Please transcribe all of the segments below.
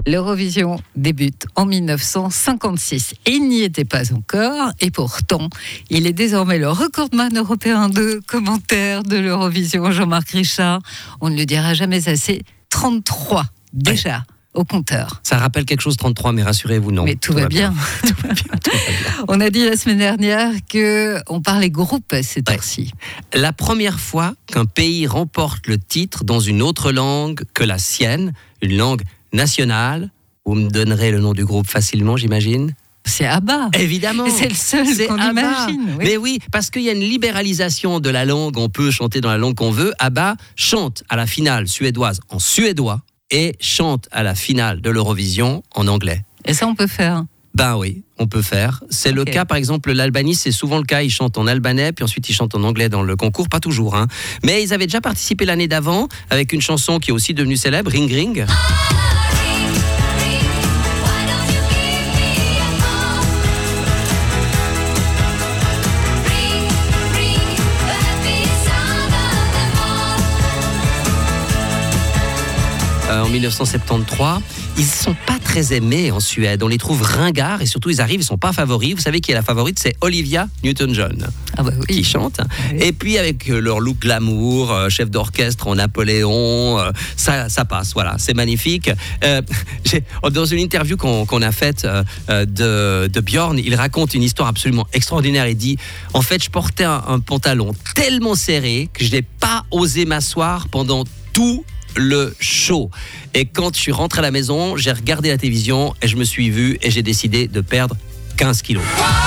L'Eurovision débute en 1956. Il n'y était pas encore et pourtant, il est désormais le recordman européen de commentaires de l'Eurovision, Jean-Marc Richard. On ne le dira jamais assez, 33 déjà. Ouais. Au compteur. Ça rappelle quelque chose 33, mais rassurez-vous, non. Mais tout va bien. Tout va bien. On a dit la semaine dernière qu'on parlait groupe ces temps-ci. La première fois qu'un pays remporte le titre dans une autre langue que la sienne, une langue nationale, vous me donnerez le nom du groupe facilement, j'imagine. C'est ABBA. Évidemment. Et c'est le seul qu'on ABBA. Imagine. Oui. Mais oui, parce qu'il y a une libéralisation de la langue, on peut chanter dans la langue qu'on veut. ABBA chante à la finale suédoise en suédois et chante à la finale de l'Eurovision en anglais. Et ça, on peut faire. Ben oui, on peut faire. C'est le cas, par exemple, l'Albanie, c'est souvent le cas. Ils chantent en albanais, puis ensuite ils chantent en anglais dans le concours. Pas toujours, hein. Mais ils avaient déjà participé l'année d'avant avec une chanson qui est aussi devenue célèbre, Ring Ring. En 1973, ils ne sont pas très aimés en Suède. On les trouve ringards et surtout ils arrivent, ils ne sont pas favoris. Vous savez qui est la favorite? C'est Olivia Newton-John qui chante. Oui. Et puis avec leur look glamour, chef d'orchestre en Napoléon, ça passe. Voilà, c'est magnifique. Dans une interview qu'on a faite de Björn, il raconte une histoire absolument extraordinaire. Il dit, en fait, je portais un pantalon tellement serré que je n'ai pas osé m'asseoir pendant tout le show. Et quand je suis rentré à la maison, j'ai regardé la télévision et je me suis vu et j'ai décidé de perdre 15 kilos.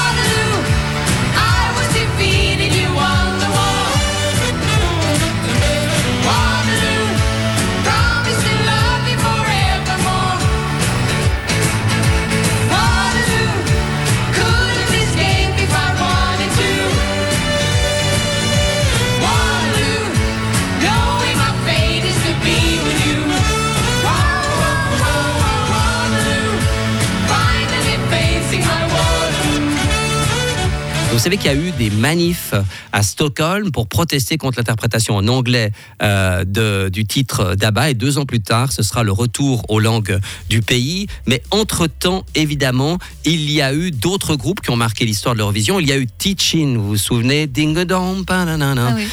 Vous savez qu'il y a eu des manifs à Stockholm pour protester contre l'interprétation en anglais du titre d'ABBA. Et 2 ans plus tard, ce sera le retour aux langues du pays. Mais entre-temps, évidemment, il y a eu d'autres groupes qui ont marqué l'histoire de l'Eurovision. Il y a eu Teaching, vous vous souvenez? Ding-a-dong, pa-na-na-na. Ah oui.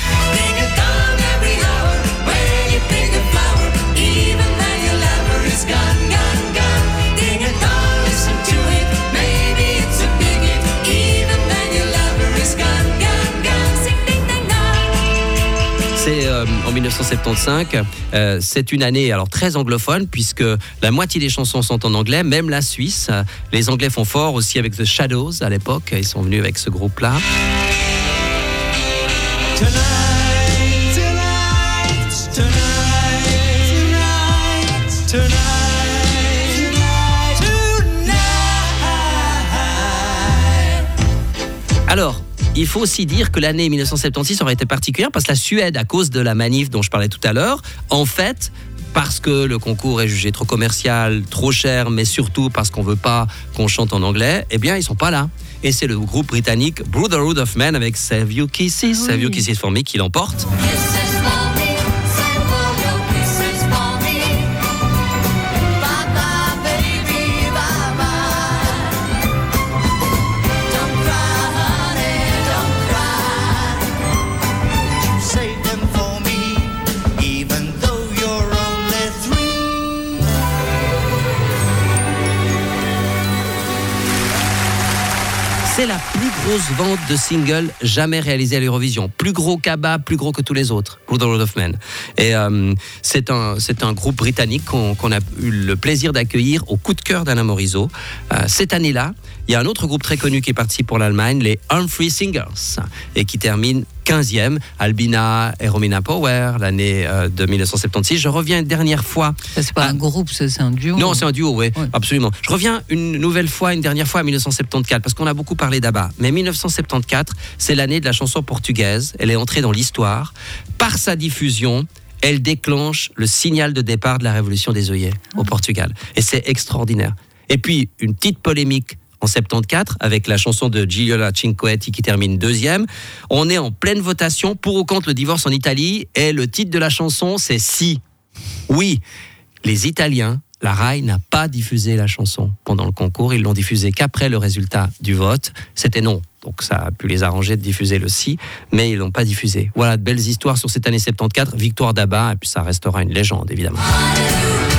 En 1975, c'est une année alors très anglophone puisque la moitié des chansons sont en anglais, même la Suisse. Les Anglais font fort aussi avec The Shadows à l'époque, ils sont venus avec ce groupe-là. Alors, il faut aussi dire que l'année 1976 aurait été particulière parce que la Suède, à cause de la manif dont je parlais tout à l'heure, en fait, parce que le concours est jugé trop commercial, trop cher, mais surtout parce qu'on ne veut pas qu'on chante en anglais, eh bien, ils ne sont pas là. Et c'est le groupe britannique Brotherhood of Men avec Save Your Kisses, Save Your Kisses for Me qui l'emporte. C'est la plus grosse vente de singles jamais réalisée à l'Eurovision. Plus gros qu'ABBA, plus gros que tous les autres. Brotherhood of Men. Et c'est un groupe britannique qu'on a eu le plaisir d'accueillir au coup de cœur d'Anna Morisot. Cette année-là, il y a un autre groupe très connu qui est parti pour l'Allemagne, les Humphrey Singers, et qui termine 15e, Albina et Romina Power, l'année de 1976. Je reviens une dernière fois. Ça, c'est pas un groupe, c'est un duo. Non, c'est un duo, oui, absolument. Je reviens une dernière fois à 1974, parce qu'on a beaucoup parlé d'ABBA. Mais 1974, c'est l'année de la chanson portugaise. Elle est entrée dans l'histoire. Par sa diffusion, elle déclenche le signal de départ de la révolution des œillets au Portugal. Et c'est extraordinaire. Et puis, une petite polémique en 74 avec la chanson de Gigliola Cinquetti qui termine 2e. On est en pleine votation pour ou contre le divorce en Italie et le titre de la chanson c'est Si. Oui, les Italiens la RAI n'a pas diffusé la chanson pendant le concours. Ils l'ont diffusée qu'après le résultat du vote. C'était non. Donc ça a pu les arranger de diffuser le si, mais ils l'ont pas diffusé. Voilà, de belles histoires sur cette année 74. Victoire d'ABBA, et puis ça restera une légende, évidemment.